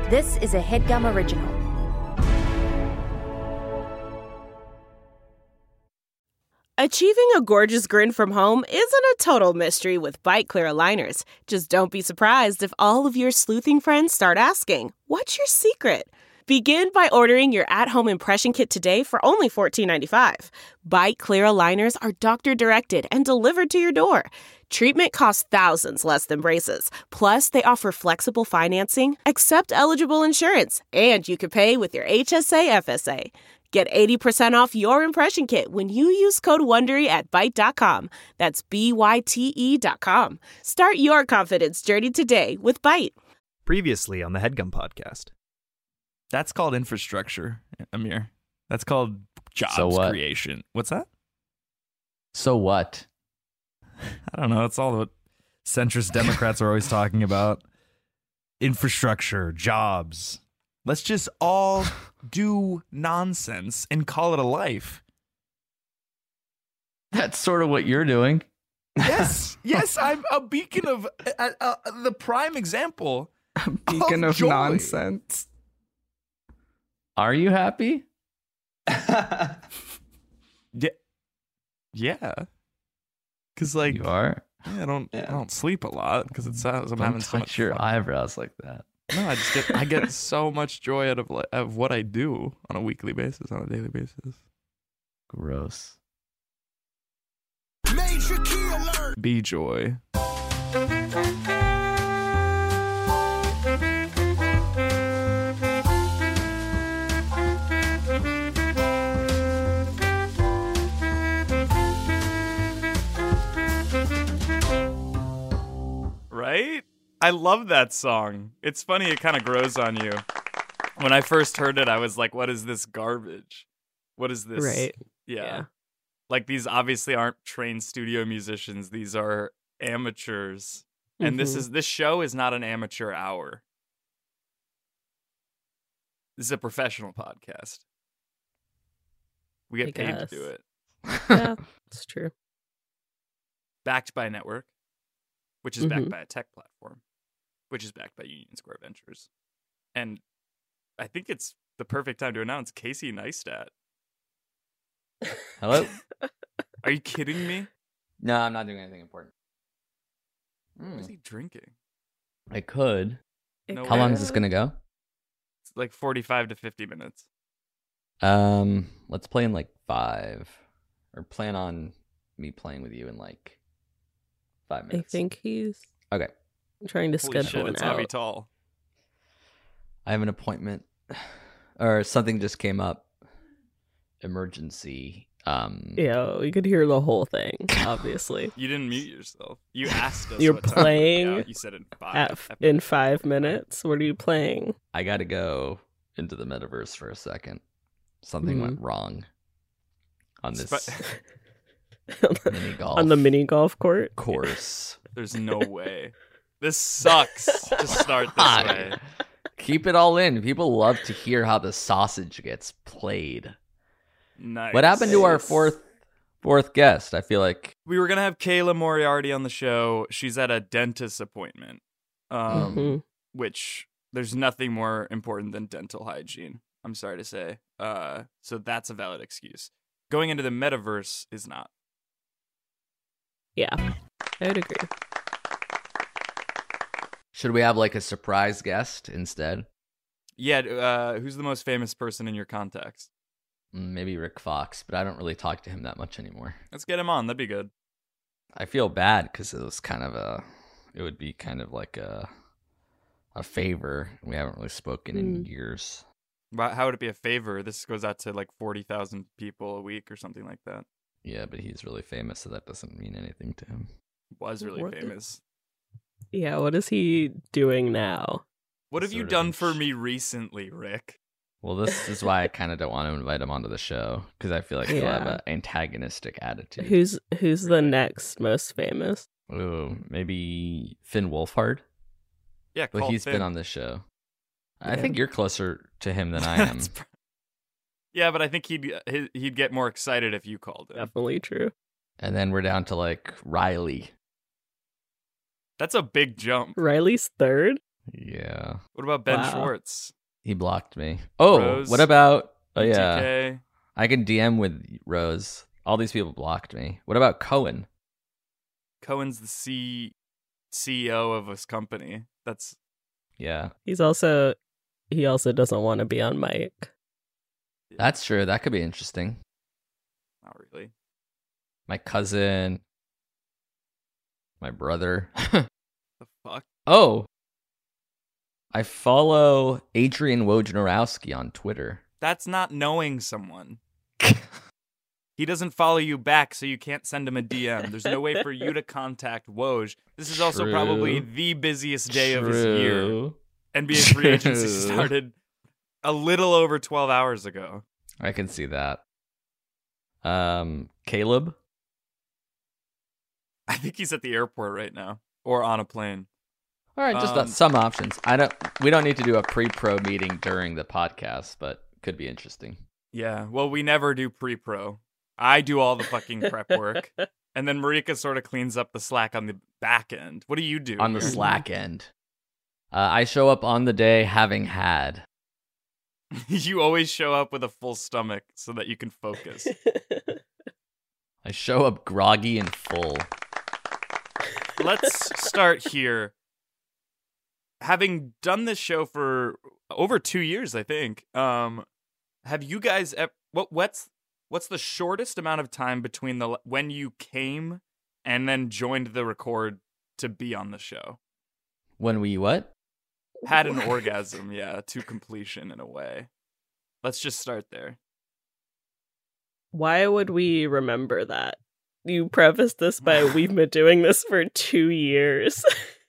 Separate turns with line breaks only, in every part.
This is a HeadGum original.
Achieving a gorgeous grin from home isn't a total mystery with Byte Clear aligners. Just don't be surprised if all of your sleuthing friends start asking, "What's your secret?" Begin by ordering your at-home impression kit today for only $14.95. Byte Clear aligners are doctor-directed and delivered to your door. Treatment costs thousands less than braces. Plus, they offer flexible financing, accept eligible insurance, and you can pay with your HSA FSA. Get 80% off your impression kit when you use code WONDERY at Byte.com. That's BYTE.com. Start your confidence journey today with Byte.
Previously on the HeadGum podcast.
That's called infrastructure, Amir. That's called jobs creation. What's that?
So what?
I don't know. It's all what centrist Democrats are always talking about. Infrastructure, jobs. Let's just all do nonsense and call it a life.
That's sort of what you're doing.
Yes, I'm a beacon of the prime example.
A beacon of nonsense.
Are you happy?
Yeah. Because like
you are.
Yeah, I don't sleep a lot because it sounds I'm having so much
your
fun.
eyebrows like that.
No, I get so much joy out of what I do on a weekly basis, on a daily basis.
Gross.
Major key alert.
Be joy. Right? I love that song. It's funny, it kind of grows on you. When I first heard it, I was like, what is this garbage? What is this?
Right.
Yeah. Like, these obviously aren't trained studio musicians. These are amateurs. And this show is not an amateur hour. This is a professional podcast. We get paid to do it.
Yeah, it's true.
Backed by a network, which is backed by a tech platform, which is backed by Union Square Ventures. And I think it's the perfect time to announce Casey Neistat.
Hello?
Are you kidding me?
No, I'm not doing anything important.
What is he drinking?
I could.
No
How
way.
long is this going to go?
It's like 45 to 50 minutes.
Let's play in like 5. Or plan on me playing with you in like 5
I
minutes.
think he's
Okay.
trying to
Holy
schedule
shit, it's
an out.
Avital.
I have an appointment. Or something just came up. Emergency.
Yeah, we could hear the whole thing, obviously.
You didn't mute yourself. You asked us.
You're
what time
playing
it would be out. You said in 5.
in 5 minutes. What are you playing?
I got to go into the metaverse for a second. Something went wrong on this mini golf
On the mini golf
course.
There's no way. This sucks to start this way.
Keep it all in. People love to hear how the sausage gets played.
Nice.
What happened to our fourth guest? I feel like
We were going to have Kayla Moriarty on the show. She's at a dentist appointment, which there's nothing more important than dental hygiene, I'm sorry to say. So that's a valid excuse. Going into the metaverse is not.
Yeah, I would agree.
should we have like a surprise guest instead?
Yeah, who's the most famous person in your contacts?
Maybe Rick Fox, but I don't really talk to him that much anymore.
Let's get him on. That'd be good.
I feel bad because it would be kind of like a favor. We haven't really spoken in years.
How would it be a favor? This goes out to like 40,000 people a week or something like that.
Yeah, but he's really famous, so that doesn't mean anything to him.
Was really famous.
Yeah, what is he doing now?
What have you done for me recently, Rick?
Well, this is why I kind of don't want to invite him onto the show, because I feel like he'll have an antagonistic attitude.
Who's the next most famous?
Ooh, maybe Finn Wolfhard?
Yeah,
but he's been on this show. I think you're closer to him than I am.
Yeah, but I think he'd get more excited if you called him.
Definitely true.
And then we're down to like Riley.
That's a big jump.
Riley's third?
Yeah.
What about Ben
Wow.
Schwartz?
He blocked me. Oh,
Rose,
what about... Oh, yeah.
TK?
I can DM with Rose. All these people blocked me. What about Cohen?
Cohen's the CEO of his company. That's
Yeah.
He also doesn't want to be on mic.
That's true. That could be interesting.
not really.
My cousin. My brother.
The fuck?
Oh. I follow Adrian Wojnarowski on Twitter.
That's not knowing someone. He doesn't follow you back, so you can't send him a DM. There's no way for you to contact Woj. This is also
True.
probably the busiest day of his year.
True.
NBA free agency
True.
started a little over 12 hours ago.
I can see that. Caleb?
I think he's at the airport right now, or on a plane.
All right, just some options. We don't need to do a pre-pro meeting during the podcast, but could be interesting.
Yeah, well, we never do pre-pro. I do all the fucking prep work, and then Marika sort of cleans up the slack on the back end. What do you do?
On the
here?
Slack end. I show up on the day having had.
You always show up with a full stomach so that you can focus.
I show up groggy and full.
Let's start here. Having done this show for over 2 years, I think, have you guys what's the shortest amount of time between when you came and then joined the record to be on the show?
When we what?
Had an orgasm, yeah, to completion in a way. Let's just start there.
Why would we remember that? You prefaced this by we've been doing this for 2 years.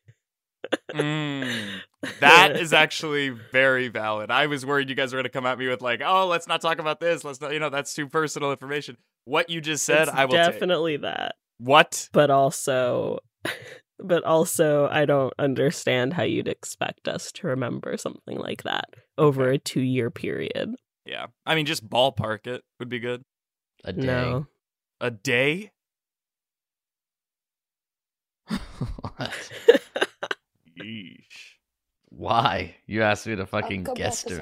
That is actually very valid. I was worried you guys were going to come at me with like, oh, let's not talk about this. Let's not, that's too personal information. What you just said,
It's
I will
definitely that.
What?
But also, I don't understand how you'd expect us to remember something like that over a 2-year period.
Yeah. I mean, just ballpark it would be good.
A day.
No.
A day?
What?
Yeesh.
Why? You asked me to fucking guess it.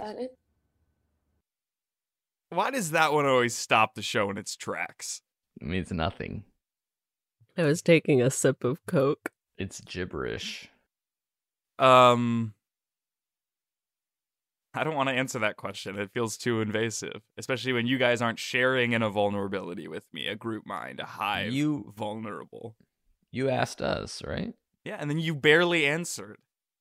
Why does that one always stop the show in its tracks?
It means nothing.
I was taking a sip of Coke.
It's gibberish.
I don't want to answer that question. It feels too invasive, especially when you guys aren't sharing in a vulnerability with me, a group mind, a hive, vulnerable.
You asked us, right?
Yeah, and then you barely answered.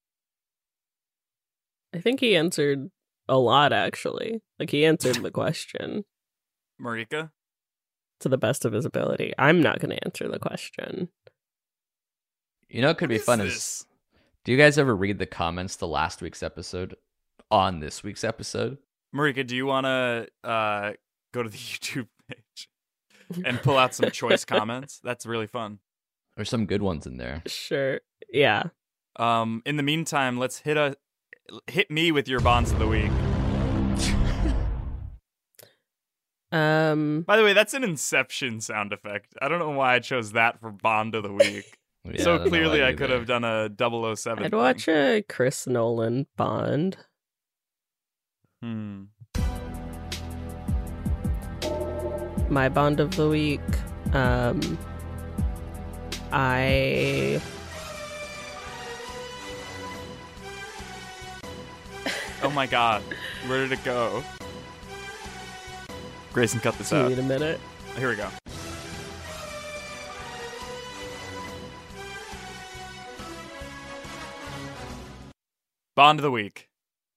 I think he answered a lot, actually. Like, he answered the question
Marika?
to the best of his ability. I'm not going to answer the question.
You know, it could be fun is, do you guys ever read the comments to last week's episode on this week's episode?
Marika, do you want to go to the YouTube page and pull out some choice comments? That's really fun.
There's some good ones in there.
Sure. Yeah.
In the meantime, let's hit me with your bonds of the week. By the way, that's an Inception sound effect. I don't know why I chose that for bond of the week.
Yeah,
so
I don't know
clearly
why
I could
either.
have done a 007
I'd
thing.
watch a Chris Nolan Bond. My Bond of the week.
Oh my god. Where did it go? Grayson, cut this
Do you
out.
need a minute?
Here we go. Bond of the week.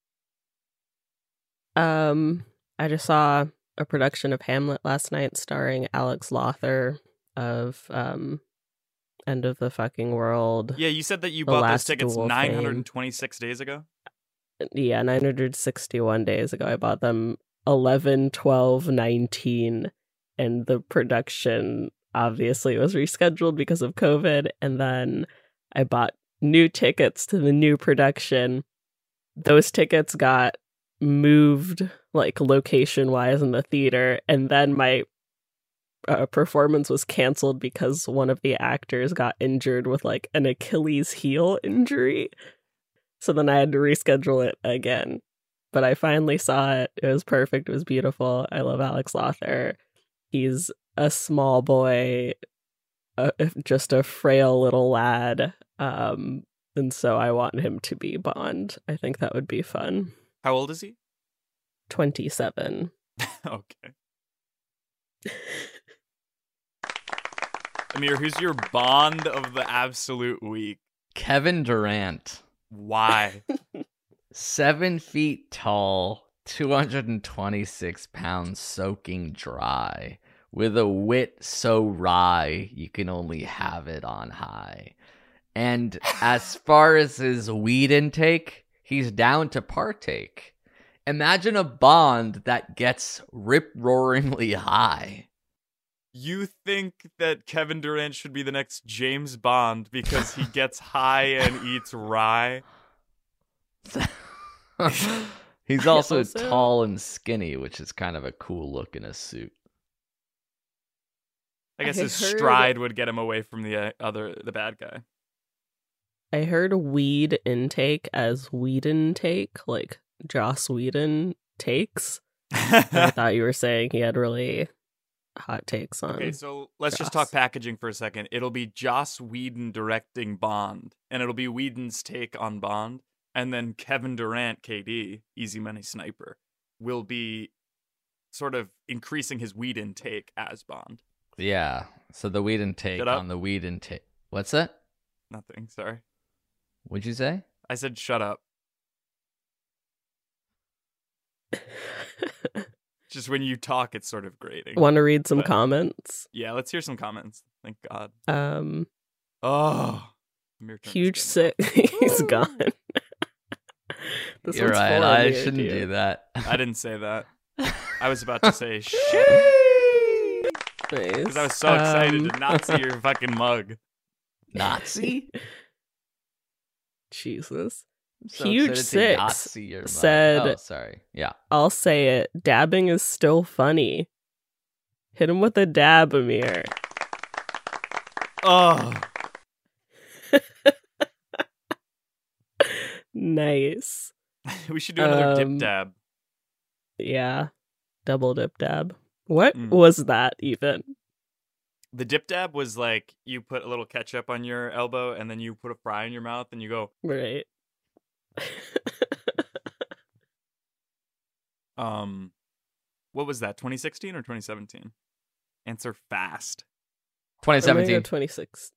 I just saw a production of Hamlet last night starring Alex Lothar of End of the Fucking World.
Yeah, you said that you
The
bought those
Last
tickets
Duel
926 days ago?
Yeah, 961 days ago. I bought them 11, 12, 19, and the production obviously was rescheduled because of COVID. And then I bought new tickets to the new production. Those tickets got moved like location wise in the theater, and then my performance was canceled because one of the actors got injured with like an Achilles heel injury. So then I had to reschedule it again. But I finally saw it. It was perfect. It was beautiful. I love Alex Lawther. He's a small boy, just a frail little lad. And so I want him to be Bond. I think that would be fun.
How old is he?
27.
Okay. Amir, who's your Bond of the absolute week?
Kevin Durant.
Why?
7 feet tall, 226 pounds soaking dry, with a wit so wry you can only have it on high. And as far as his weed intake, he's down to partake. Imagine a Bond that gets rip-roaringly high.
You think that Kevin Durant should be the next James Bond because he gets high and eats rye?
He's also tall and skinny, which is kind of a cool look in a suit.
I guess his stride would get him away from the bad guy.
I heard weed intake as Whedon take, like Joss Whedon takes. I thought you were saying he had really hot takes on.
Okay, so let's
Joss.
just talk packaging for a second. It'll be Joss Whedon directing Bond, and it'll be Whedon's take on Bond, and then Kevin Durant, KD, Easy Money Sniper, will be sort of increasing his weed intake as Bond.
Yeah, so the weed intake on the weed intake. What's that?
Nothing, sorry.
What'd you say?
I said shut up. Just when you talk, it's sort of grating.
Want to read some comments?
Yeah, let's hear some comments. Thank God.
Oh, huge sick. He's gone.
You're right. I shouldn't do that.
I didn't say that. I was about to say shit.
Nice.
Because I was so excited to not see your fucking mug.
Nazi?
Jesus.
So
Huge Six said,
oh, sorry. Yeah.
I'll say it. Dabbing is still funny. Hit him with a dab, Amir.
Oh.
Nice.
We should do another dip dab.
Yeah. Double dip dab. What was that even?
The dip dab was like you put a little ketchup on your elbow and then you put a fry in your mouth and you go.
Right.
What was that? 2016 or 2017? Answer fast.
2017.
26.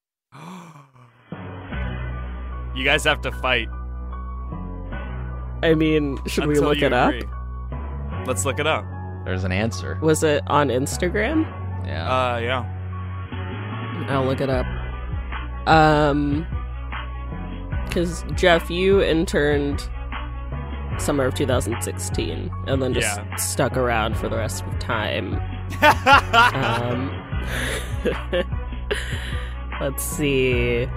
You guys have to fight.
I mean, should we look it up?
Let's look it up.
There's an answer.
Was it on Instagram?
Yeah.
Yeah.
I'll look it up. Because Jeff, you interned summer of 2016 and then just stuck around for the rest of time. Let's see.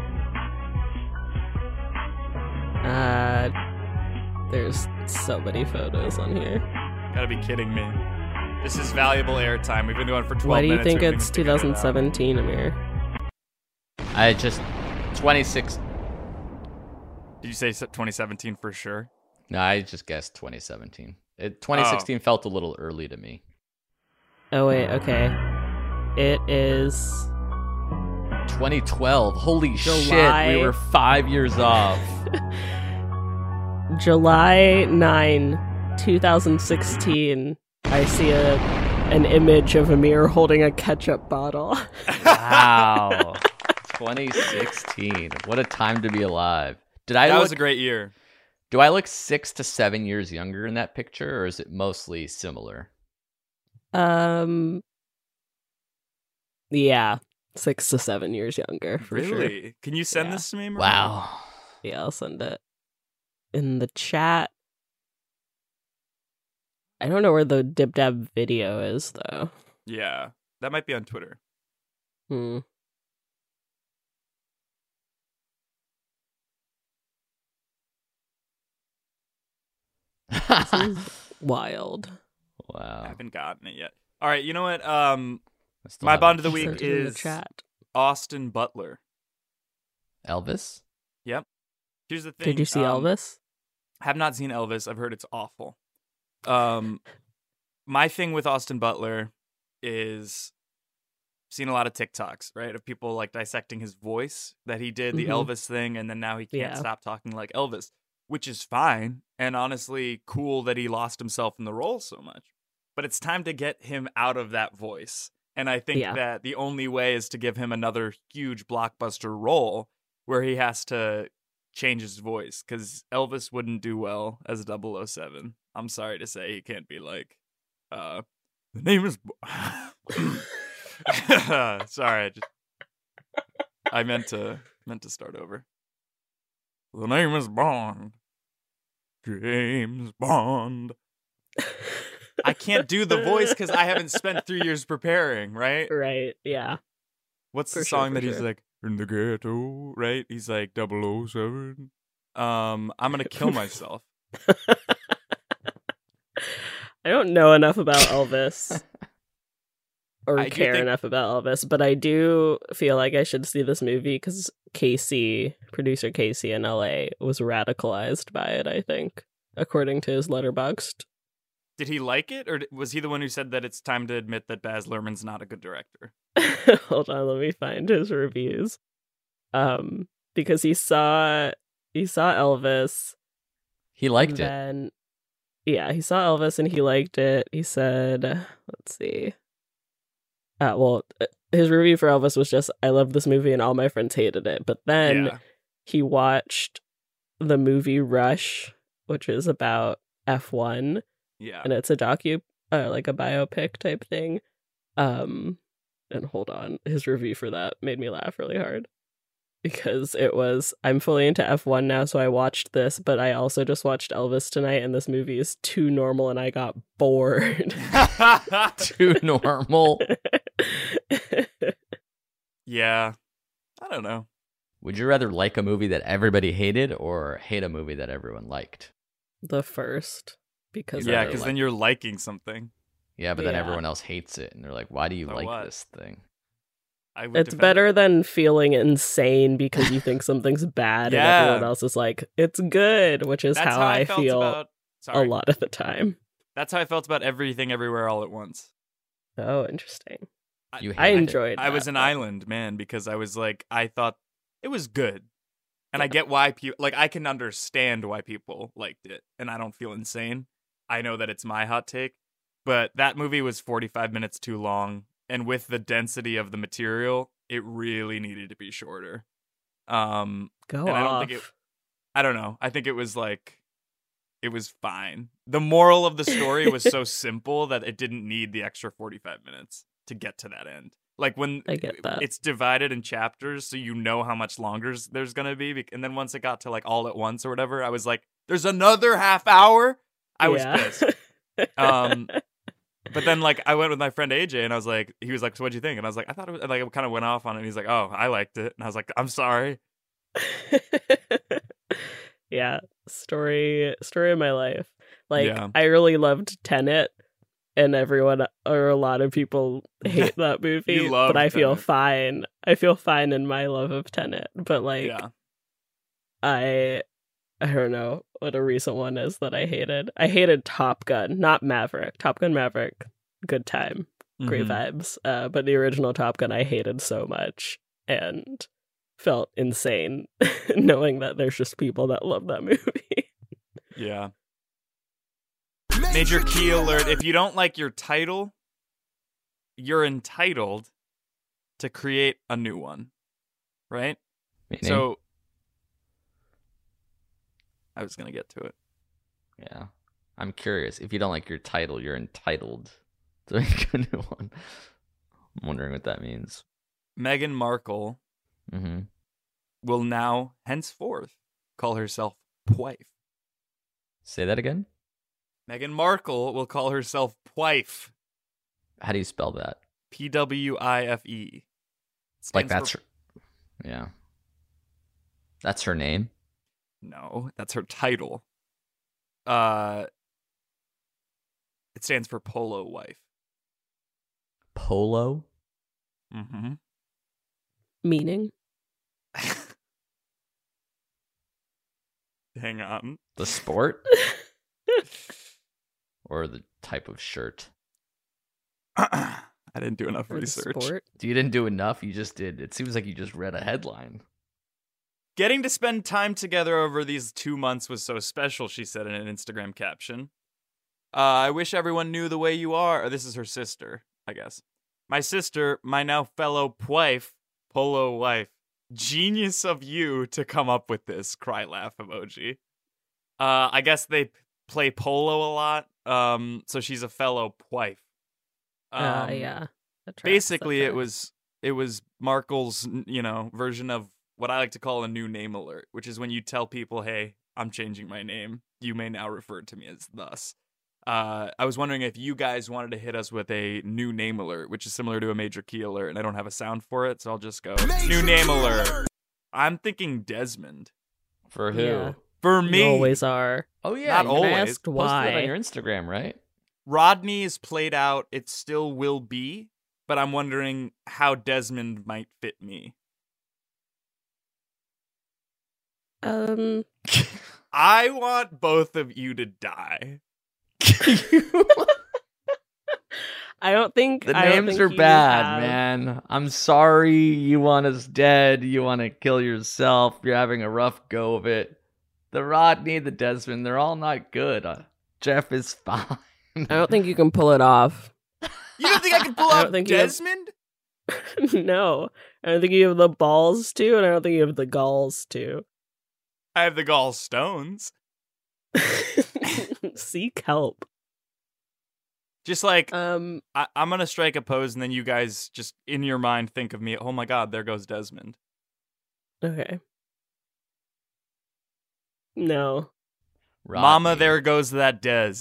There's so many photos on here.
Gotta be kidding me. This is valuable airtime. We've been going for 12 minutes.
Why do you think it's 2017, Amir?
I just... 26...
Did you say 2017 for sure?
No, I just guessed 2017. 2016 felt a little early to me.
Oh, wait, okay. It is...
2012. Holy
July.
shit, we were 5 years off.
July 9, 2016. I see an image of Amir holding a ketchup bottle.
Wow. 2016. What a time to be alive.
That was a great year.
Do I look 6 to 7 years younger in that picture, or is it mostly similar?
Yeah. 6 to 7 years younger, for sure.
Really? Can you send this to me, Maria?
Wow.
Yeah, I'll send it. In the chat. I don't know where the Dip Dab video is, though.
Yeah. That might be on Twitter.
This is wild.
Wow.
I haven't gotten it yet. All right, you know what? My Bond of the Week is Austin Butler.
Elvis?
Yep. Here's the thing.
Did you see Elvis?
Have not seen Elvis. I've heard it's awful. My thing with Austin Butler is seen a lot of TikToks, right, of people like dissecting his voice, that he did the Elvis thing, and then now he can't stop talking like Elvis, which is fine, and honestly cool that he lost himself in the role so much. But it's time to get him out of that voice. And I think that the only way is to give him another huge blockbuster role where he has to change his voice, because Elvis wouldn't do well as 007. I'm sorry to say, he can't be like, the name is... Sorry, I meant to start over. The name is Bond. James Bond. I can't do the voice because I haven't spent 3 years preparing, right?
Right, yeah.
What's the song that he's like, in the ghetto, right? He's like 007. I'm gonna kill myself.
I don't know enough about Elvis. Or
I
care enough about Elvis, but I do feel like I should see this movie because producer Casey in LA was radicalized by it, I think, according to his Letterboxd.
Did he like it, or was he the one who said that it's time to admit that Baz Luhrmann's not a good director?
Hold on, let me find his reviews. Because he saw Elvis.
He liked it.
Yeah, he saw Elvis and he liked it. He said, let's see. His review for Elvis was just, I loved this movie and all my friends hated it. But then he watched the movie Rush, which is about F1.
Yeah.
And it's a like a biopic type thing. And hold on, his review for that made me laugh really hard. Because it was, I'm fully into F1 now, so I watched this, but I also just watched Elvis tonight, and this movie is too normal, and I got bored.
Too normal?
Yeah. I don't know.
Would you rather like a movie that everybody hated or hate a movie that everyone liked?
The first. Because
then you're liking something.
Yeah, but then everyone else hates it, and they're like, why do you like this thing?
It's better than feeling insane because you think something's bad and everyone else is like, it's good, which is how I feel a lot of the time.
That's how I felt about Everything Everywhere All at Once.
Oh, interesting.
I
enjoyed it.
I was an island man because I was like, I thought it was good. And I get why people, like, I can understand why people liked it, and I don't feel insane. I know that it's my hot take, but that movie was 45 minutes too long. And with the density of the material, it really needed to be shorter.
Go off.
I don't know. I think it was like, it was fine. The moral of the story was so simple that it didn't need the extra 45 minutes to get to that end. Like when
I get that.
It's divided in chapters, so you know how much longer there's going to be. And then once it got to like All at Once or whatever, I was like, there's another half hour? I was pissed. But then, like, I went with my friend AJ, and he was like, so what'd you think? And I was like, I thought it was, like, it kind of went off on it. And he's like, oh, I liked it. And I was like, I'm sorry.
Yeah, story of my life. Like, I really loved Tenet, and a lot of people hate that movie, but I feel fine. I feel fine in my love of Tenet. But, like, I don't know what a recent one is that I hated. I hated Top Gun, not Maverick. Top Gun Maverick, good time, great vibes. But the original Top Gun I hated so much and felt insane knowing that there's just people that love that movie.
Yeah. Major key alert. If you don't like your title, you're entitled to create a new one. Right?
Meaning?
So I was going to get to it.
Yeah. I'm curious. If you don't like your title, you're entitled to make a new one. I'm wondering what that means.
Meghan Markle will now, henceforth, call herself Pwife.
Say that again?
Meghan Markle will call herself Pwife.
How do you spell that?
Pwife.
Like that's her... Yeah. That's her name?
No, that's her title. It stands for Polo Wife.
Polo?
Mm-hmm.
Meaning?
Hang on.
The sport? Or the type of shirt?
I didn't do enough
For the
research.
sport.
You didn't do enough. You just did. It seems like you just read a headline.
Getting to spend time together over these 2 months was so special, she said in an Instagram caption. I wish everyone knew the way you are. Or this is her sister, I guess. My sister, my now fellow wife, polo wife. Genius of you to come up with this. Cry laugh emoji. I guess they play polo a lot. So she's a fellow wife.
Yeah.
Basically, it was Markle's, version of what I like to call a new name alert, which is when you tell people, "Hey, I'm changing my name. You may now refer to me as thus." I was wondering if you guys wanted to hit us with a new name alert, which is similar to a major key alert, and I don't have a sound for it, so I'll just go new name alert. I'm thinking Desmond.
For who?
Yeah.
For me,
You always are.
Oh yeah,
Not
you
always.
I asked
posted
why.
it on your Instagram, right?
Rodney is played out. It still will be, but I'm wondering how Desmond might fit me. I want both of you to die.
I don't think
The
I don't
names
think
are
you
bad,
have-
man. I'm sorry you want us dead. You want to kill yourself. You're having a rough go of it. The Rodney, the Desmond, they're all not good.
Jeff is fine. I don't think you can pull it off.
You don't think I can pull
I don't
off
think you have-
Desmond?
No. I don't think you have the balls to, and I don't think you have the galls to.
I have the gallstones.
Seek help.
Just like,
Um,
I'm going to strike a pose, and then you guys just, in your mind, think of me, oh my god, there goes Desmond.
okay. No.
Mama,
Rodney.
there goes that Des.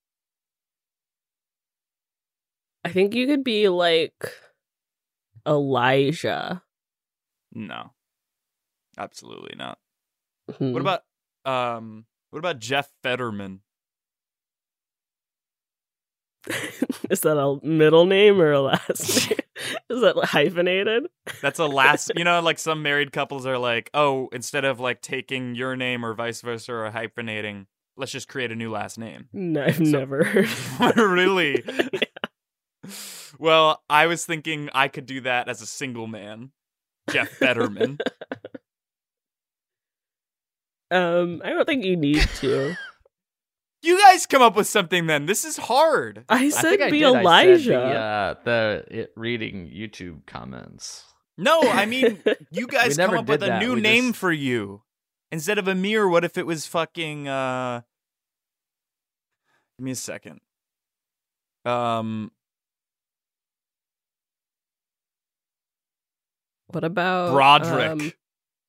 I think you could be like Elijah.
No. Absolutely not.
Hmm.
What about Jeff Fetterman?
Is that a middle name or a last name? Is that hyphenated?
That's a last, like some married couples are like, oh, instead of like taking your name or vice versa or hyphenating, let's just create a new last name.
No, I've never heard.
Really? Well, I was thinking I could do that as a single man. Jeff Fetterman.
I don't think you need to.
You guys come up with something then. This is hard.
I
I
said
think I
be
did. I
Elijah.
said reading YouTube comments.
No, I mean, you guys
We
come
never
up with
did
a
that.
new
We
name
just-
for you. Instead of Amir, what if it was fucking, give me a second.
What about
Broderick.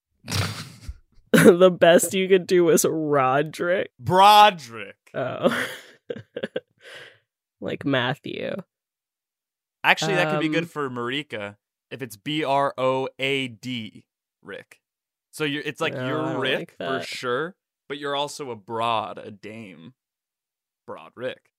the best you could do was Roderick.
Broderick.
Oh. Like Matthew.
Actually, that could be
Um,
good for Marika if it's Broad, Rick. So it's like
No, I
you're
don't
Rick
like
for
that.
sure, but you're also a dame. Broderick.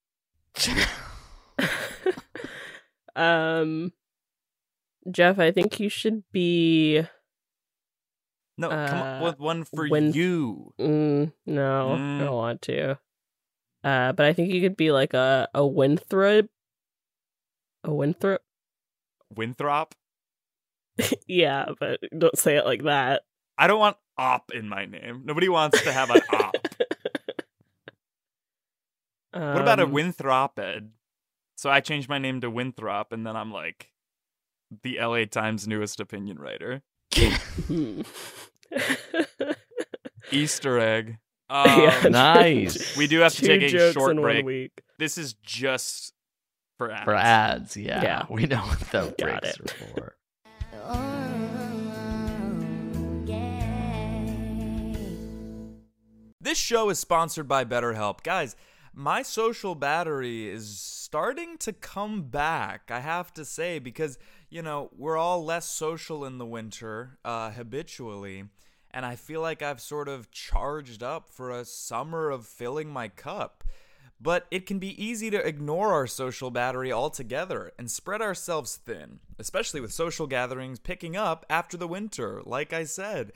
Jeff, I think you should be
No, come up with one for
when-
you.
no, I don't want to. But I think you could be like a Winthrop. A Winthrop?
Winthrop.
Yeah, but don't say it like that.
I don't want op in my name. Nobody wants to have an op. What about a Winthroped? So I changed my name to Winthrop, and then I'm like the LA Times newest opinion writer. Easter egg.
Yeah.
Nice.
We do have to
Two
take a
jokes
short
in
break.
1 week.
This is just for ads.
For ads, yeah.
Yeah.
We know what the
Got
breaks
it.
are for.
This show is sponsored by BetterHelp. Guys, my social battery is starting to come back, I have to say, because, we're all less social in the winter, habitually, and I feel like I've sort of charged up for a summer of filling my cup. But it can be easy to ignore our social battery altogether and spread ourselves thin, especially with social gatherings picking up after the winter, like I said.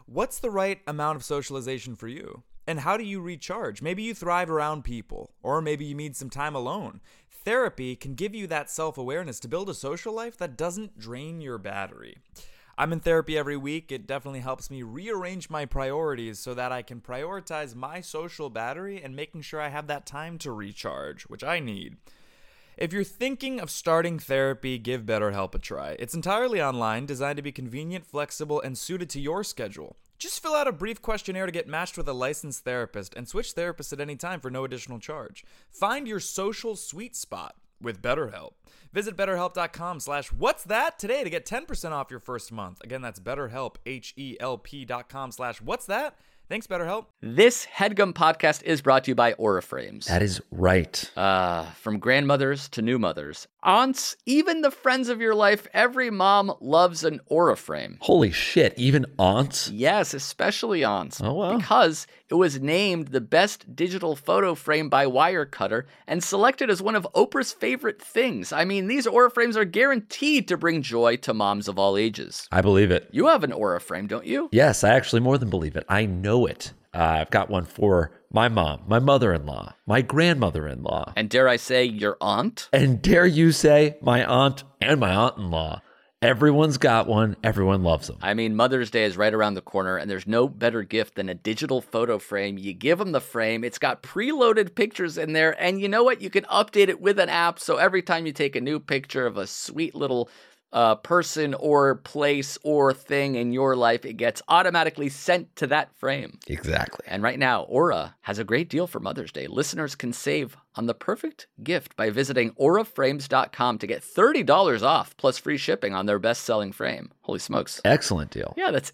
What's the right amount of socialization for you? And how do you recharge? Maybe you thrive around people, or maybe you need some time alone. Therapy can give you that self-awareness to build a social life that doesn't drain your battery. I'm in therapy every week. It definitely helps me rearrange my priorities so that I can prioritize my social battery and making sure I have that time to recharge, which I need. If you're thinking of starting therapy, give BetterHelp a try. It's entirely online, designed to be convenient, flexible, and suited to your schedule. Just fill out a brief questionnaire to get matched with a licensed therapist and switch therapists at any time for no additional charge. Find your social sweet spot with BetterHelp. Visit BetterHelp.com/what's-that today to get 10% off your first month. Again, that's BetterHelp, HELP.com/what's-that. Thanks, BetterHelp.
This HeadGum podcast is brought to you by Aura Frames.
That is right.
From grandmothers to new mothers, aunts, even the friends of your life, every mom loves an Aura Frame.
Holy shit, even aunts?
Yes, especially aunts.
Oh, wow.
Because it was named the best digital photo frame by Wirecutter and selected as one of Oprah's favorite things. I mean, these Aura Frames are guaranteed to bring joy to moms of all ages.
I believe it.
You have an Aura Frame, don't you?
Yes, I actually more than believe it. I know it. I've got one for my mom, my mother-in-law, my grandmother-in-law.
And dare I say, your aunt?
And dare you say, my aunt and my aunt-in-law. Everyone's got one. Everyone loves them.
I mean, Mother's Day is right around the corner, and there's no better gift than a digital photo frame. You give them the frame. It's got preloaded pictures in there, and you know what? You can update it with an app, so every time you take a new picture of a sweet little person or place or thing in your life, it gets automatically sent to that frame.
Exactly.
And right now, Aura has a great deal for Mother's Day. Listeners can save on the perfect gift by visiting auraframes.com to get $30 off plus free shipping on their best-selling frame. Holy smokes.
Excellent deal.
Yeah, that's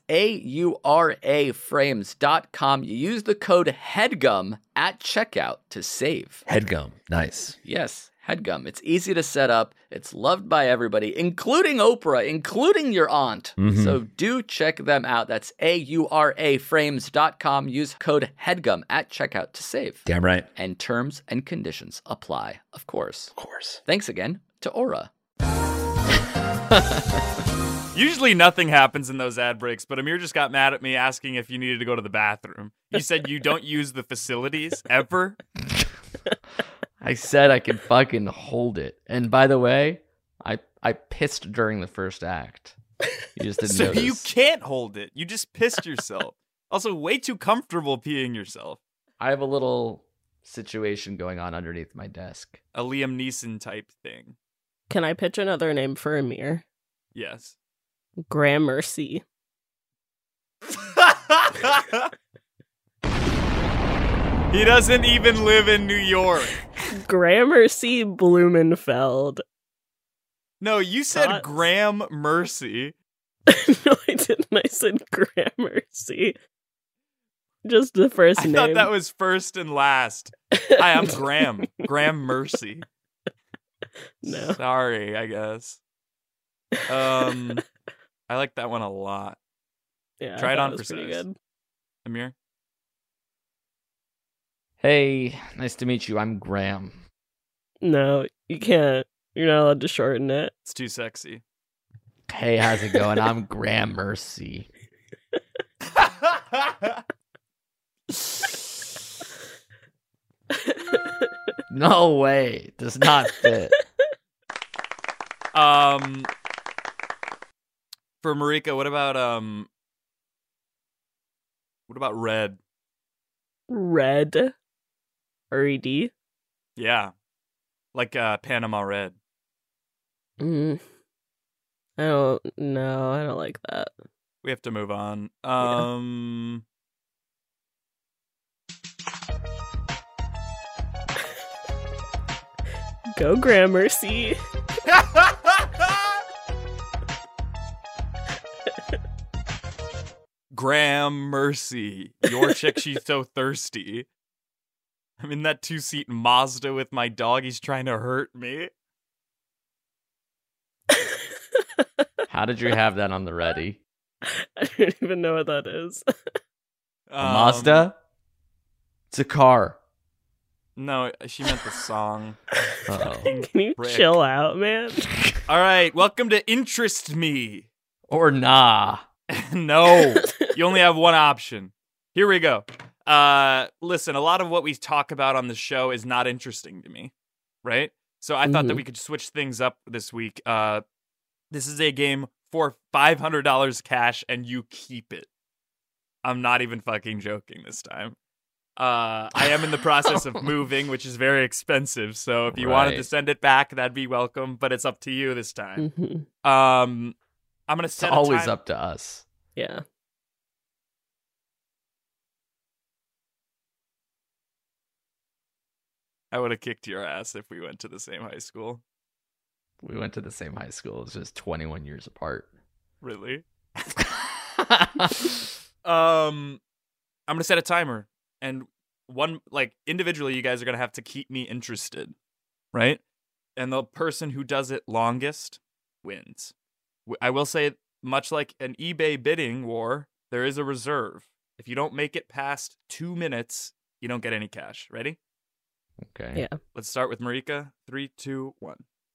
auraframes.com. You use the code HEADGUM at checkout to save.
HeadGum. Nice.
Yes. HeadGum. It's easy to set up. It's loved by everybody, including Oprah, including your aunt.
Mm-hmm.
So do check them out. That's auraframes.com. Use code HEADGUM at checkout to save.
Damn right.
And terms and conditions apply, of course.
Of course.
Thanks again to Aura.
Usually nothing happens in those ad breaks, but Amir just got mad at me asking if you needed to go to the bathroom. You said you don't use the facilities ever?
I said I could fucking hold it. And by the way, I pissed during the first act. You just didn't
So
notice.
you can't hold it. You just pissed yourself. Also, way too comfortable peeing yourself.
I have a little situation going on underneath my desk.
A Liam Neeson type thing.
Can I pitch another name for Amir?
Yes.
Gramercy.
He doesn't even live in New York.
Gramercy Blumenfeld.
No, you said
Thoughts?
Graham Mercy.
No, I didn't. I said Gramercy. Just the first
I
name.
thought that was first and last. Hi, I'm Graham. Graham Mercy.
No.
Sorry, I guess. I like that one a lot.
Yeah,
Try
I
it
thought
on
it was
for
pretty
size.
good.
Amir?
Hey, nice to meet you. I'm Graham.
No, you can't. You're not allowed to shorten it.
It's too sexy.
Hey, how's it going? I'm Graham Mercy. No way. Does not fit.
For Marika, what about Red?
Red. R-E-D.
Yeah. Like Panama Red.
I don't know. I don't like that.
We have to move on.
Go Gramercy.
Graham Mercy. Your chick, she's so thirsty. I'm in that 2-seat Mazda with my dog. He's trying to hurt me.
How did you have that on the ready?
I don't even know what that is.
A Mazda? It's a car.
No, she meant the song.
Uh-oh.
Can you
Rick.
chill out, man?
All right, welcome to Interest Me.
Or nah.
No, you only have one option. Here we go. Listen, a lot of what we talk about on the show is not interesting to me, right? So I thought that we could switch things up this week. This is a game for $500 cash, and you keep it. I'm not even fucking joking this time. I am in the process of moving, which is very expensive. So if you wanted to send it back, that'd be welcome. But it's up to you this time. I'm gonna set.
It's always up to us.
Yeah.
I would have kicked your ass if we went to the same high school.
We went to the same high school. It's just 21 years apart.
Really? I'm gonna set a timer, and individually, you guys are gonna have to keep me interested, right? And the person who does it longest wins. I will say, much like an eBay bidding war, there is a reserve. If you don't make it past 2 minutes, you don't get any cash. Ready?
Okay.
Yeah.
Let's start with Marika. 3, 2, 1.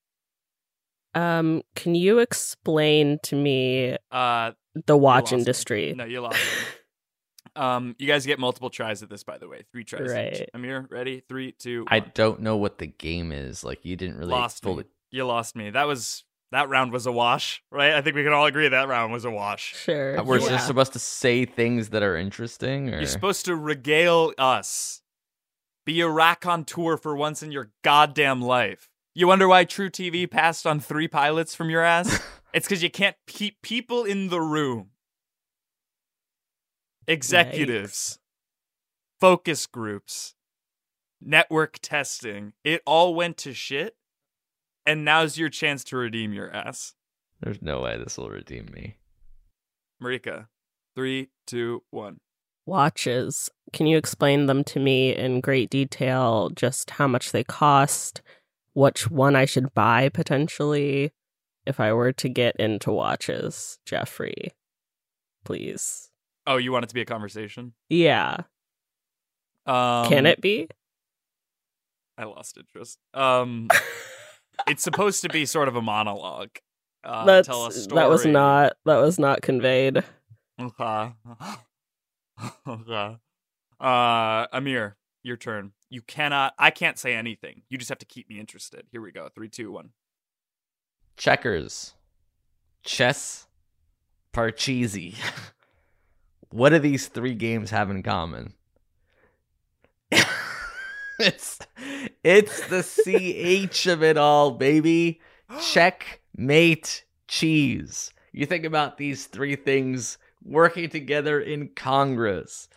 Can you explain to me the watch industry?
No, you lost me. You guys get multiple tries at this, by the way. 3 tries each. Amir, ready? 3, 2, 1.
I don't know what the game is. Like, you didn't really
me. You lost me. That round was a wash, right? I think we can all agree that round was a wash.
Sure.
We're just supposed to say things that are interesting? Or?
You're supposed to regale us. Be a raconteur for once in your goddamn life. You wonder why True TV passed on 3 pilots from your ass? It's because you can't keep people in the room. Executives. Yikes. Focus groups. Network testing. It all went to shit. And now's your chance to redeem your ass.
There's no way this will redeem me.
Marika, 3, 2, 1.
Watches. Can you explain them to me in great detail? Just how much they cost? Which one I should buy potentially if I were to get into watches, Jeffrey? Please.
Oh, you want it to be a conversation?
Yeah. Can it be?
I lost interest. It's supposed to be sort of a monologue. Tell a story.
That was not conveyed.
Okay. Okay. Amir, your turn. I can't say anything. You just have to keep me interested. Here we go. 3, 2, 1.
Checkers. Chess. Parcheesi. What do these 3 games have in common? It's the CH of it all, baby. Checkmate cheese. You think about these 3 things working together in Congress.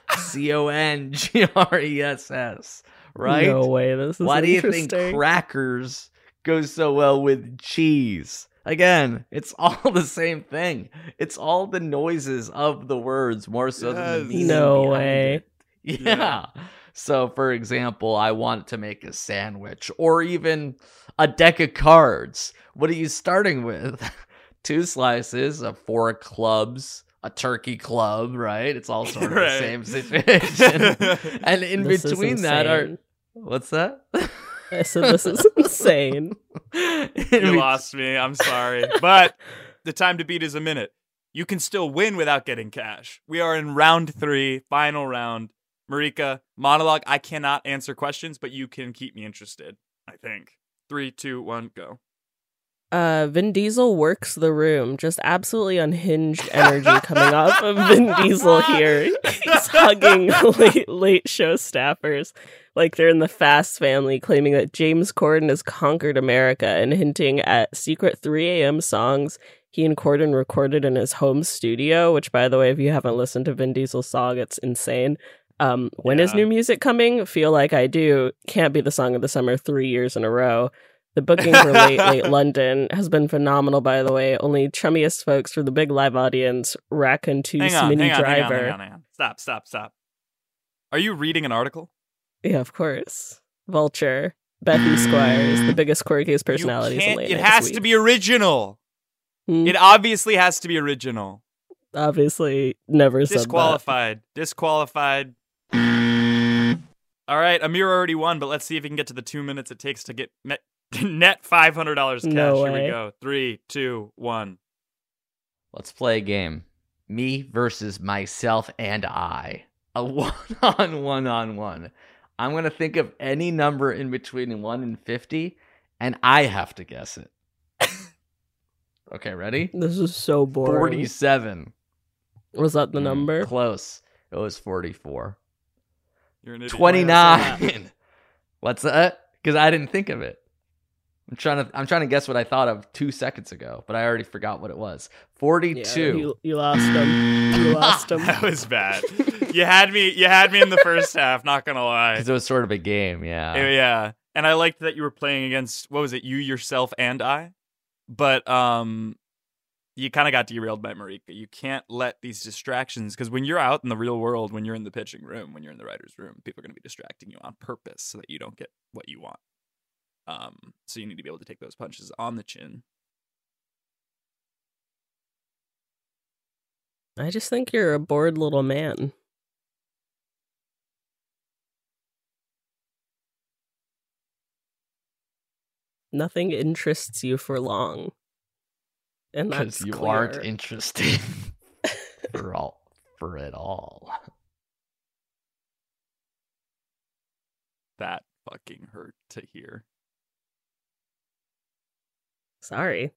CONGRESS. Right?
No way. This is
Why do you
interesting.
think crackers go so well with cheese? Again, it's all the same thing. It's all the noises of the words more so than the meaning.
No
behind
way.
it. Yeah. So, for example, I want to make a sandwich or even a deck of cards. What are you starting with? 2 slices of 4 clubs, a turkey club, right? It's all sort of the same situation. And in between that are... What's that?
I said this is insane.
You lost me. I'm sorry. But the time to beat is a minute. You can still win without getting cash. We are in round 3, final round. Marika, monologue. I cannot answer questions, but you can keep me interested, I think. 3, 2, 1, go.
Vin Diesel works the room. Just absolutely unhinged energy coming off of Vin Diesel here. He's hugging late show staffers like they're in the Fast family, claiming that James Corden has conquered America and hinting at secret 3 a.m. songs he and Corden recorded in his home studio, which, by the way, if you haven't listened to Vin Diesel's song, it's insane. When is new music coming? Feel Like I Do. Can't be the song of the summer 3 years in a row. The booking for Late London has been phenomenal, by the way. Only chummiest folks for the big live audience. Raconteuse Mini Driver.
Hang on. Stop. Are you reading an article?
Yeah, of course. Vulture. Becky Squires, the biggest, quirkiest personalities in late
It has to be original. It obviously has to be original.
Obviously, never said that.
Disqualified. All right, Amir already won, but let's see if he can get to the 2 minutes it takes to get net $500 cash.
No
Here
way.
we go. 3, 2, 1.
Let's play a game. me versus myself and I. A one-on-one. I'm going to think of any number in between 1 and 50, and I have to guess it. Okay, ready?
This is so boring.
47.
Was that the number?
Close. It was 44.
You're an idiot.
29. What's that? Because I didn't think of it. I'm trying to guess what I thought of 2 seconds ago, but I already forgot what it was. 42.
You lost him. You lost him.
That was bad. You had me in the first half, not gonna lie.
Because it was sort of a game, yeah.
Yeah. And I liked that you were playing against, what was it, you, yourself, and I? But you kind of got derailed by Marika. You can't let these distractions, because when you're out in the real world, when you're in the pitching room, when you're in the writer's room, people are going to be distracting you on purpose so that you don't get what you want. So you need to be able to take those punches on the chin.
I just think you're a bored little man. Nothing interests you for long. And that's
Because you
clear.
aren't interested for it all.
That fucking hurt to hear.
Sorry.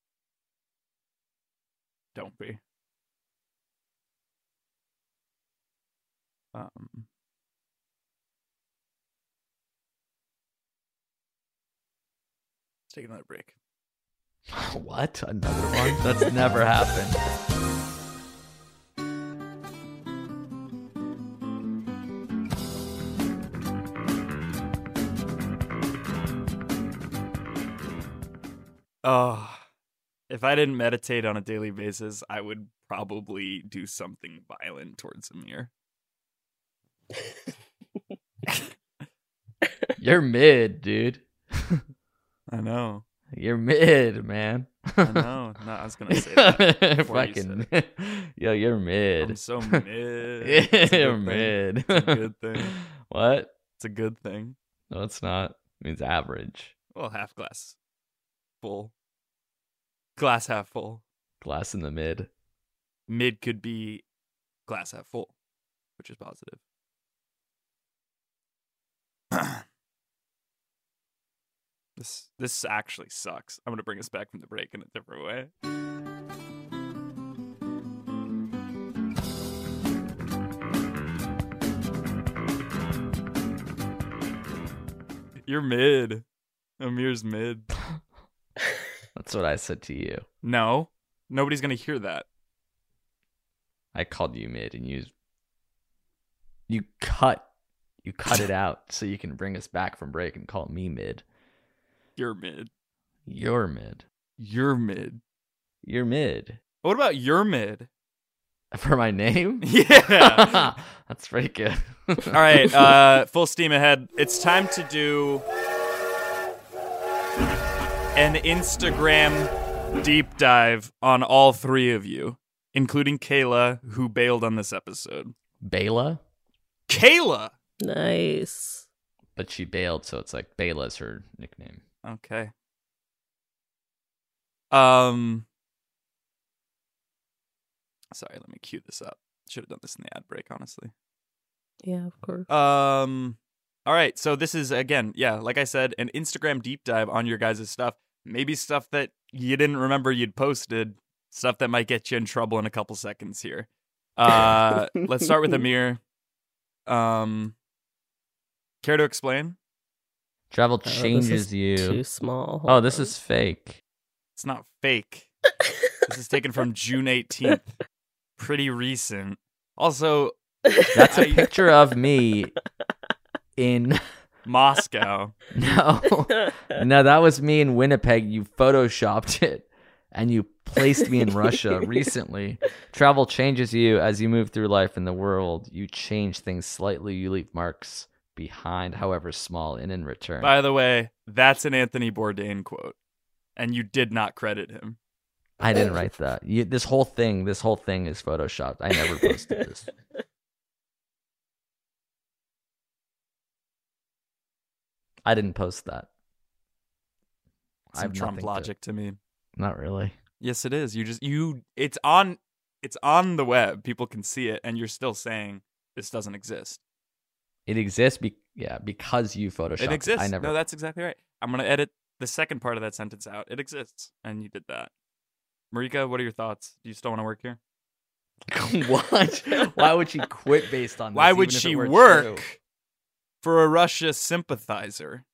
Don't be. Let's take another break.
What? Another one? That's never happened.
Oh, if I didn't meditate on a daily basis, I would probably do something violent towards Amir.
You're mid, dude.
I know.
You're mid, man.
I know. No, I was gonna say that. before you said it.
Yo, you're mid.
I'm so mid. It's a
You're
good thing.
mid.
It's a good thing.
What?
It's a good thing.
No, it's not. It means average.
Well, half glass full. Glass half full.
Glass in the mid.
Mid could be glass half full, which is positive. This actually sucks. I'm gonna bring us back from the break in a different way. You're mid. Amir's mid.
That's what I said to you.
No, nobody's gonna hear that.
I called you mid, and you cut it out so you can bring us back from break and call me mid.
You're mid.
You're mid.
You're mid.
You're mid.
What about your mid?
For my name?
Yeah.
That's pretty good.
All right, full steam ahead. It's time to do an Instagram deep dive on all three of you, including Kayla, who bailed on this episode.
Bayla?
Kayla!
Nice.
But she bailed, so it's like Bayla's her nickname.
Okay. Sorry, let me cue this up. Should have done this in the ad break, honestly.
Yeah, of course.
All right, so this is, again, yeah, like I said, an Instagram deep dive on your guys' stuff. Maybe stuff that you didn't remember you'd posted, stuff that might get you in trouble in a couple seconds here. Let's start with Amir. Care to explain?
Travel changes you.
Too small.
Oh, this is fake.
It's not fake. This is taken from June 18th. Pretty recent. Also,
That's a picture of me in
Moscow.
No, that was me in Winnipeg. You photoshopped it and you placed me in Russia recently. Travel changes you as you move through life in the world. You change things slightly. You leave marks behind, however small, and in return.
By the way, that's an Anthony Bourdain quote, and you did not credit him.
I didn't write that. This whole thing is photoshopped. I never posted this. I didn't post that.
Some Trump logic to me.
Not really.
Yes, it is. It's on It's on the web. People can see it, and you're still saying this doesn't exist.
It exists because you photoshopped
It exists.
I never.
No, that's exactly right. I'm going to edit the second part of that sentence out. It exists, and you did that. Marika, what are your thoughts? Do you still want to work here?
What? Why would she quit based on this?
Why would
even if
she
it were
work
true?
for a Russia sympathizer?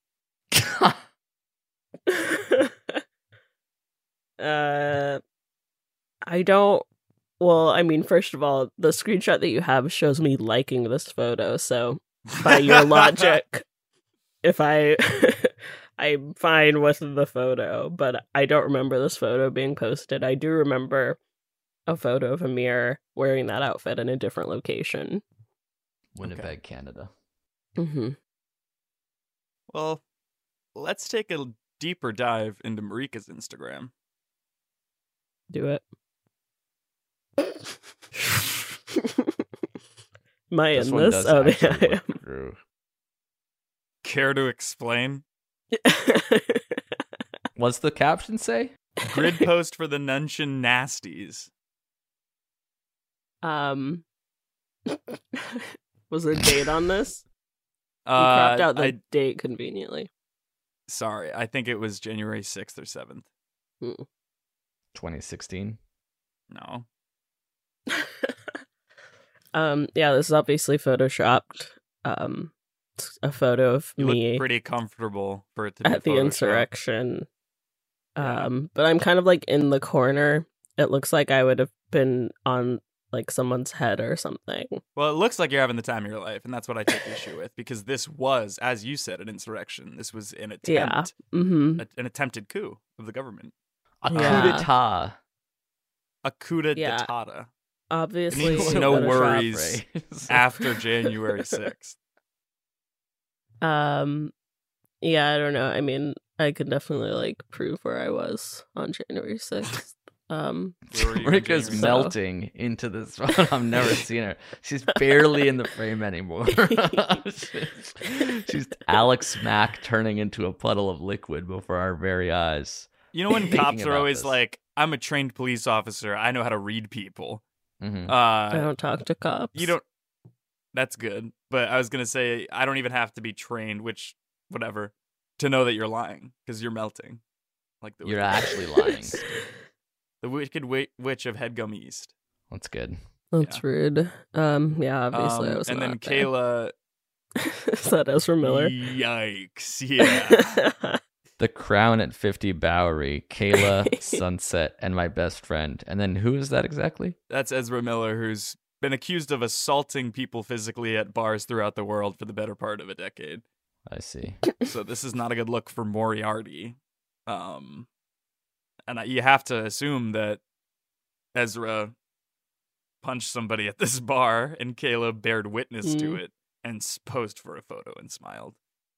I don't. Well, I mean, first of all, the screenshot that you have shows me liking this photo. So, by your logic, if I'm fine with the photo, but I don't remember this photo being posted. I do remember a photo of Amir wearing that outfit in a different location.
Winnipeg, Canada.
Mm-hmm.
Well, let's take a deeper dive into Marika's Instagram.
Do it. Am I in this? Oh, yeah, I am.
Care to explain?
What's the caption say?
Grid post for the Nunchin Nasties.
Was there a date on this? You cropped out the date conveniently.
Sorry, I think it was January 6th or 7th.
2016.
No.
Yeah, this is obviously photoshopped. It's a photo of
You
me
look pretty comfortable for it to be
at the
Photoshop.
insurrection.
Yeah.
But I'm kind of like in the corner. It looks like I would have been on like someone's head or something.
Well, it looks like you're having the time of your life, and that's what I take issue with, because this was, as you said, an insurrection. This was an attempt,
Yeah. Mm-hmm.
an attempted coup of the government.
A coup
Yeah.
d'etat.
A coup
Yeah.
d'etat.
Obviously,
It means
it's
no
Photoshop.
worries
phrase.
after January 6th.
Yeah, I don't know. I mean, I could definitely like prove where I was on January 6th.
Where were you on
Rika's
January 6th?
melting into this photo. I've never seen her. She's barely in the frame anymore. she's Alex Mack turning into a puddle of liquid before our very eyes.
You know when
Thinking
cops are
about
always
this.
like, I'm a trained police officer. I know how to read people.
Mhm.
I don't talk to cops.
You don't. That's good. But I was going to say, I don't even have to be trained, which, whatever, to know that you're lying, because you're melting. Like the
You're
wicked-
actually lying.
The Wicked Witch of Headgum East.
That's good.
That's rude. Yeah, obviously I was
and then
not there.
Kayla.
Is that Ezra Miller?
Yikes. Yeah.
The Crown at 50 Bowery, Kayla, Sunset, and my best friend. And then who is that exactly?
That's Ezra Miller, who's been accused of assaulting people physically at bars throughout the world for the better part of a decade.
I see.
So this is not a good look for Moriarty. You have to assume that Ezra punched somebody at this bar and Kayla bared witness to it and posed for a photo and smiled.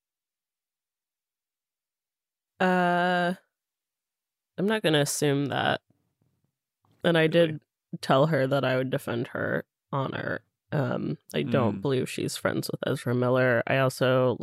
I'm not gonna assume that. And I did tell her that I would defend her honor. I don't believe she's friends with Ezra Miller. I also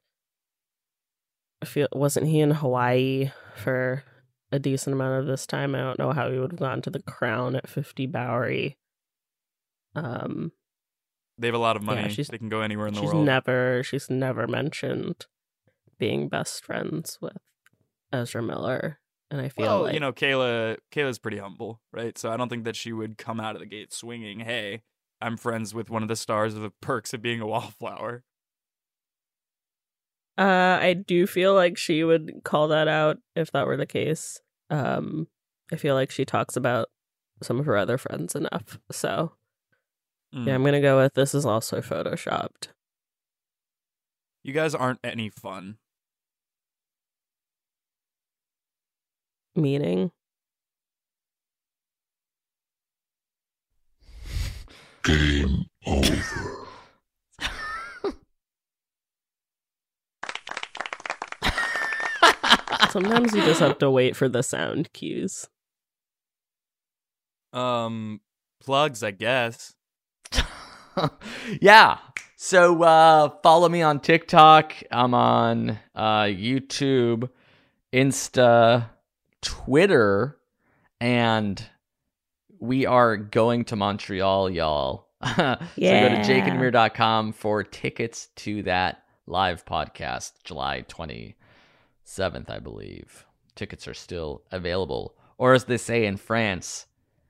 wasn't he in Hawaii for a decent amount of this time? I don't know how he would have gone to the Crown at 50 Bowery.
They have a lot of money.
Yeah,
They can go anywhere in the world.
She's never mentioned being best friends with Ezra Miller. And I feel like,
Kayla's pretty humble, right? So I don't think that she would come out of the gate swinging, hey, I'm friends with one of the stars of the Perks of Being a Wallflower.
I do feel like she would call that out if that were the case. I feel like she talks about some of her other friends enough. So, yeah, I'm going to go with this is also photoshopped.
You guys aren't any fun.
Meaning?
Game over.
Sometimes you just have to wait for the sound cues.
Plugs, I guess.
Yeah. So follow me on TikTok. I'm on YouTube, Insta, Twitter, and we are going to Montreal, y'all. So go to
Yeah.
jakeandamir.com for tickets to that live podcast, July 27th, I believe. Tickets are still available. Or as they say in France,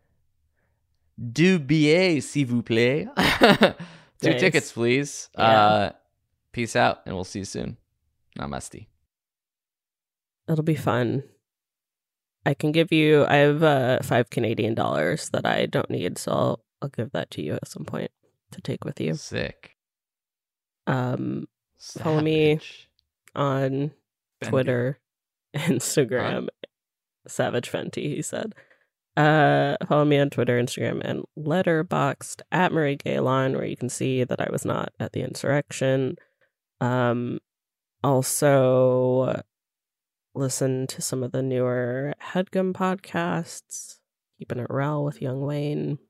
du billet, s'il vous plaît. 2
Nice.
tickets, please.
Yeah.
Peace out, and we'll see you soon. Namaste.
It'll be fun. I have 5 Canadian dollars that I don't need, so I'll give that to you at some point to take with you.
Sick.
Follow me
Savage.
on
Fendi.
Twitter, Instagram, Savage Fenty, he said. Follow me on Twitter, Instagram, and Letterboxd at Marie Gaylon, where you can see that I was not at the insurrection. Also, listen to some of the newer Headgum podcasts. Keeping It Real with Young Wayne.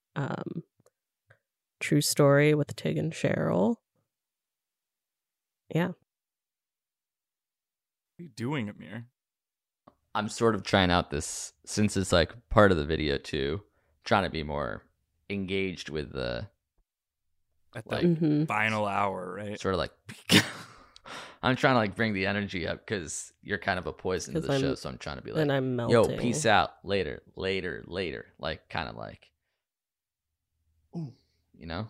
True Story with Tig and Cheryl. Yeah.
What are you doing, Amir?
I'm sort of trying out this, since it's like part of the video too, trying to be more engaged with the
At the
like
final hour, right?
sort of like I'm trying to like bring the energy up because you're kind of a poison to
'Cause
the show,
I'm-
so I'm trying to be like,
and I'm
yo,
melting.
peace out, later, like kind of like, you know,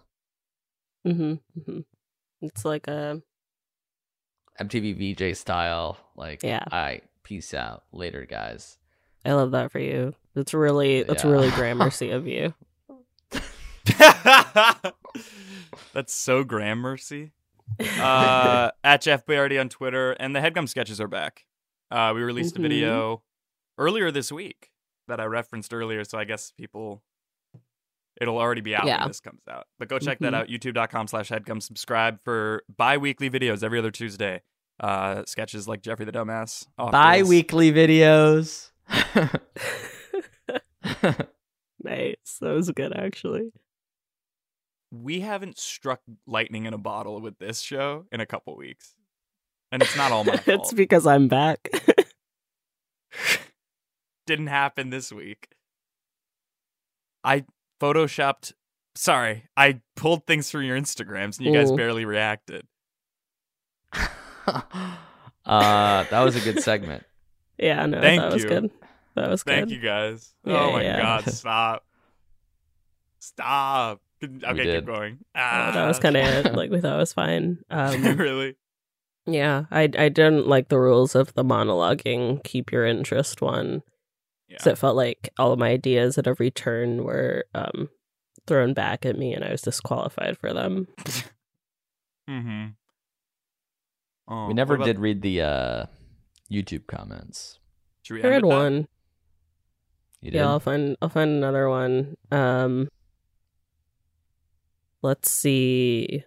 It's like a
MTV VJ style, like,
Yeah.
all right, peace out, later, guys.
I love that for you. That's really
Yeah.
really Gramercy of you.
That's so Gramercy. At Jeff Bayardi on Twitter, and the Headgum sketches are back. We released a video earlier this week that I referenced earlier, so I guess it'll already be out
Yeah.
when this comes out. But go check that out, youtube.com/headgum. Subscribe for bi-weekly videos every other Tuesday. Sketches like Jeffrey the Dumbass. Off
Bi-weekly videos.
Nice. That was good, actually.
We haven't struck lightning in a bottle with this show in a couple weeks. And it's not all my fault.
It's because I'm back.
Didn't happen this week. I pulled things from your Instagrams and you guys
Ooh.
barely reacted.
That was a good segment.
Yeah, no,
Thank
that was
you.
good. That was good.
Thank you guys.
Yeah,
oh my
yeah.
god, stop. Stop. Okay,
did.
keep going.
That was kind of like we thought it was fine.
Really?
Yeah, I didn't like the rules of the monologuing, keep your interest one.
Yeah.
So it felt like all of my ideas at every turn were thrown back at me and I was disqualified for them.
Mm-hmm. Oh,
We never
what about-
did read the YouTube comments.
Should we
I
end
read
with that?
one.
You did?
Yeah, I'll find another one. Let's see.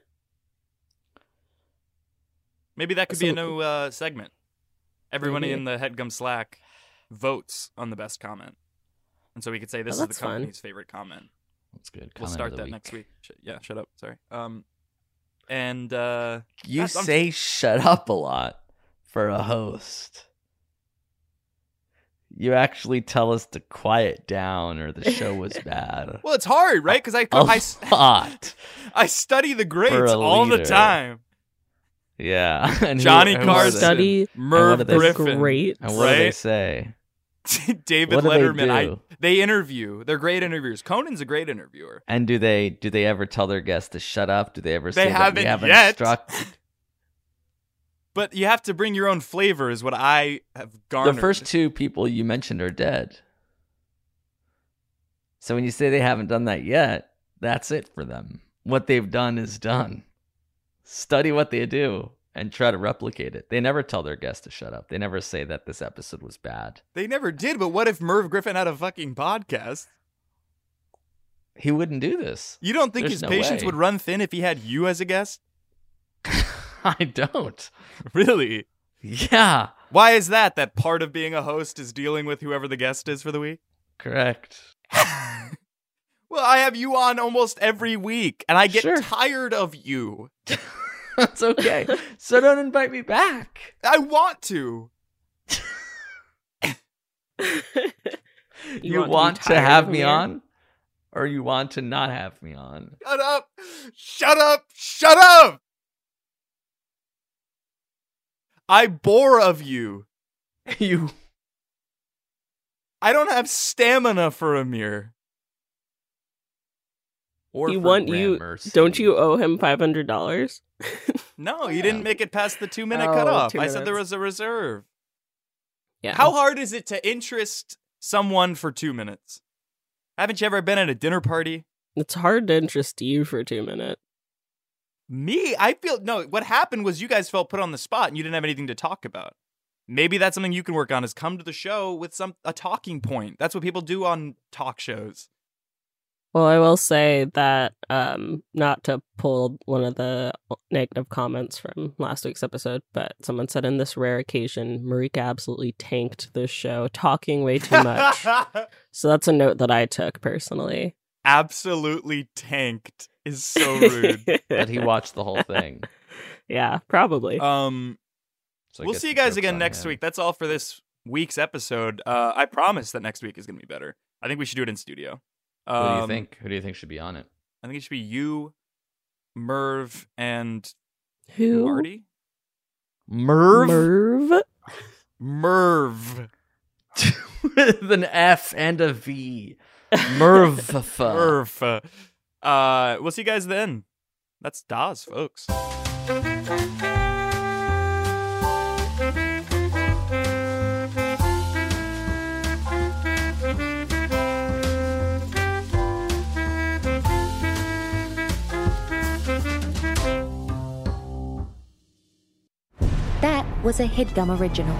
Maybe that could be a
So-
new segment. Everyone
Maybe.
in the Headgum Slack votes on the best comment. And so we could say this is the
that's fun.
company's favorite comment.
That's good.
We'll
Comment
start
of the
that next week. Yeah, shut up. Sorry. And
You
I'm-
say shut up a lot for a host. You actually tell us to quiet down or the show was bad.
well, it's hard, right? Because
A lot.
I study the grades
For a
all the
leader.
time.
Yeah. And
Johnny
who are
Carson,
they?
Study
Merv
what are they-
Griffin,
Great.
And what do they
right?
say?
David
What do they
Letterman.
do?
They interview. They're great interviewers. Conan's a great interviewer.
And do they ever tell their guests to shut up? Do they ever
They
say that we
haven't
have
yet.
instructed?
But you have to bring your own flavor, is what I have garnered.
The first 2 people you mentioned are dead. So when you say they haven't done that yet, that's it for them. What they've done is done. Study what they do and try to replicate it. They never tell their guests to shut up. They never say that this episode was bad.
They never did, but what if Merv Griffin had a fucking podcast?
He wouldn't do this.
You don't think
There's
his
no
patience
way.
would run thin if he had you as a guest?
I don't.
Really?
Yeah,
Why is that? That part of being a host is dealing with whoever the guest is for the week?
correct.
Well, I have you on almost every week, and I get
Sure.
tired of you.
That's okay. So don't invite me back.
I want to.
You want to have me on? or you want to not have me on?
Shut up! Shut up! Shut up! I bore of you.
You.
I don't have stamina for Amir.
Or
You
for
want
Grand
you?
Mercy.
Don't you owe him $500?
No, you didn't make it past the 2-minute
Oh,
cutoff.
2
I said there
minutes.
was a reserve.
Yeah.
How hard is it to interest someone for 2 minutes? Haven't you ever been at a dinner party?
It's hard to interest you for 2 minutes.
Me? I feel no. What happened was you guys felt put on the spot and you didn't have anything to talk about. Maybe that's something you can work on. Is come to the show with a talking point. That's what people do on talk shows.
Well, I will say that, not to pull one of the negative comments from last week's episode, but someone said in this rare occasion, Marika absolutely tanked this show, talking way too much. So that's a note that I took personally.
Absolutely tanked is so rude.
But he watched the whole thing.
Yeah, probably.
So I
We'll
guess
see you
the
guys
joke's
again
on
next
him.
week. That's all for this week's episode. I promise that next week is going to be better. I think we should do it in studio.
Who do you think? Who do you think should be on it?
I think it should be you, Merv, and
Who?
Marty.
Merv?
Merv.
With an F and a V. Merv.
Merv. We'll see you guys then. That's Daz, folks.
That was a HeadGum original.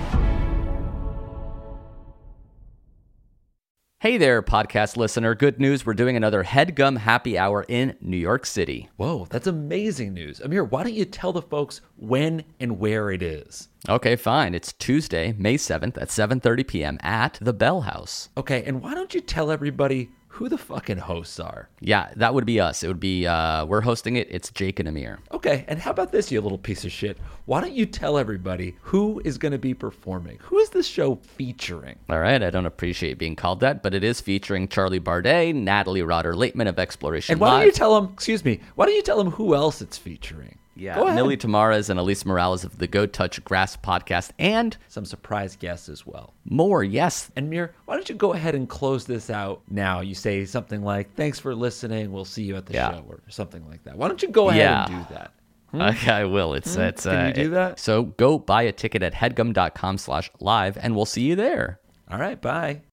Hey there, podcast listener. Good news. We're doing another HeadGum Happy Hour in New York City.
Whoa, that's amazing news. Amir, why don't you tell the folks when and where it is?
Okay, fine. It's Tuesday, May 7th at 7:30 p.m. at the Bell House.
Okay, and why don't you tell everybody who the fucking hosts are?
Yeah, that would be us. It would be, we're hosting it. It's Jake and Amir.
Okay, and how about this, you little piece of shit? Why don't you tell everybody who is going to be performing? Who is this show featuring?
All right, I don't appreciate being called that, but it is featuring Charlie Bardet, Natalie Rotter-Lateman of Exploration
And why
Live.
don't you tell them, why don't you tell them who else it's featuring?
Yeah,
Go ahead.
Millie Tamares and Elise Morales of the Go Touch Grass podcast, and
Some surprise guests as well.
more, yes.
And Mir, why don't you go ahead and close this out now? You say something like, thanks for listening, we'll see you at the show, or something like that. Why don't you go ahead and do that?
Okay, I will. It's
Can you do that?
So go buy a ticket at headgum.com/live, and we'll see you there.
All right, bye.